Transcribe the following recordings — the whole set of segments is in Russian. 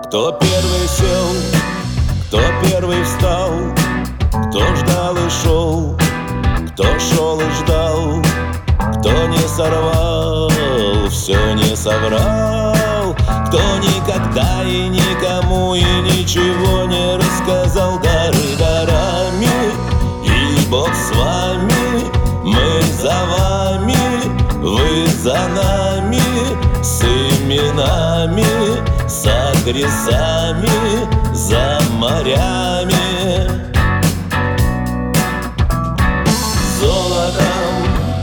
Кто первый сел, кто первый встал, кто ждал и шел, кто шел и ждал, кто не сорвал, все не соврал, кто никогда и никому и ничего не рассказал. Дары дарами, и Бог с вами, мы за вами, вы за нами, с именами, с адресами, за морями. Золотом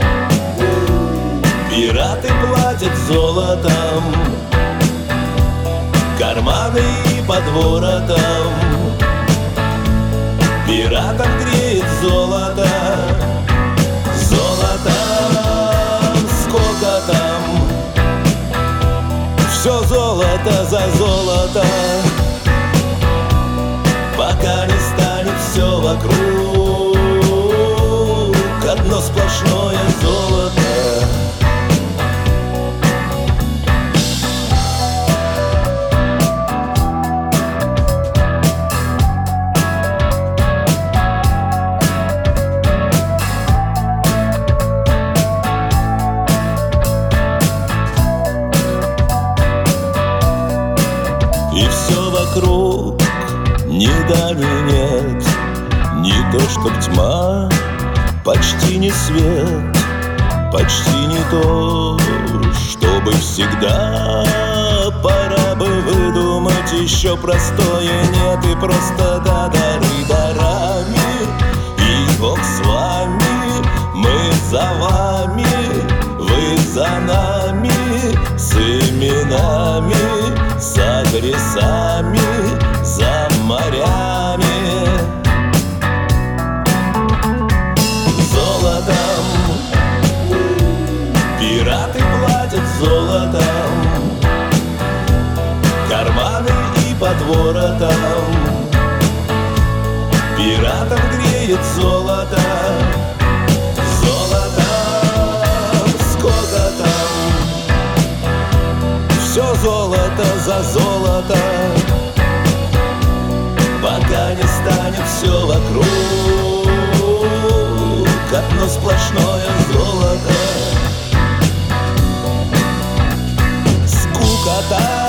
пираты платят золотом, карманы и под воротом. Пиратов греет золото, золотом, сколько там. Все золото за золото, пока не станет все вокруг одно сплошное золото. И все вокруг ни да ни нет, не то чтоб тьма, почти не свет, почти не то, чтобы всегда. Пора бы выдумать еще простое нет, и просто да, дары дарами, и Бог с вами, мы за вами, вы за нами, с именами, с адресами, за морями. Золотом пираты платят золотом, карманы и под воротом. Пиратов греет золото, золотом, сколько там. Все золото за золото, пока не станет все вокруг одно сплошное золото. Скукота.